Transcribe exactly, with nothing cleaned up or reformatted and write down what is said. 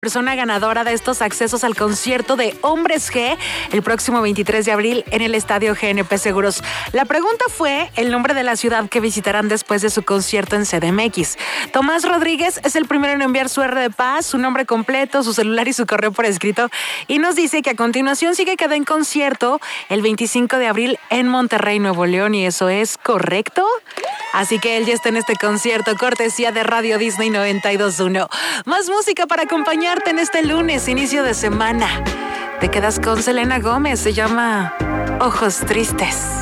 persona ganadora de estos accesos al concierto de Hombres G el próximo veintitrés de abril en el Estadio G N P Seguros. La pregunta fue el nombre de la ciudad que visitarán después de su concierto en C D M X. Tomás Rodríguez es el primero en enviar su R de paz, su nombre completo, su celular y su correo por escrito, y nos dice que a continuación sigue que den concierto el veinticinco de abril en Monterrey, Nuevo León, y eso es correcto. Así que él ya está en este concierto, cortesía de Radio Disney noventa y dos punto uno. Más música para acompañarte en este lunes, inicio de semana. Te quedas con Selena Gómez, se llama Ojos Tristes.